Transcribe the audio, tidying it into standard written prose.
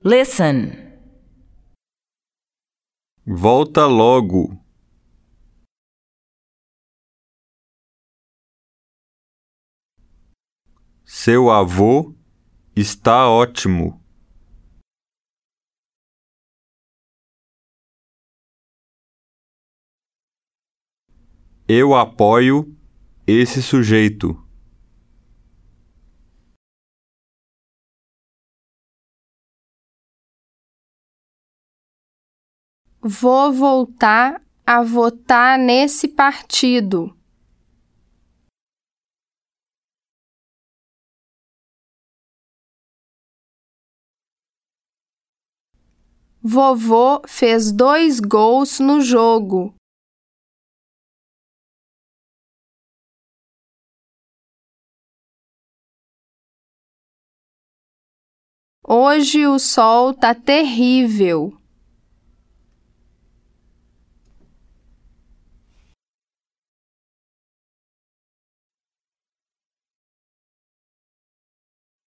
Listen. Volta logo. Seu avô está ótimo. Eu apoio esse sujeito. Vou voltar a votar nesse partido. Vovô fez 2 gols no jogo. Hoje o sol tá terrível.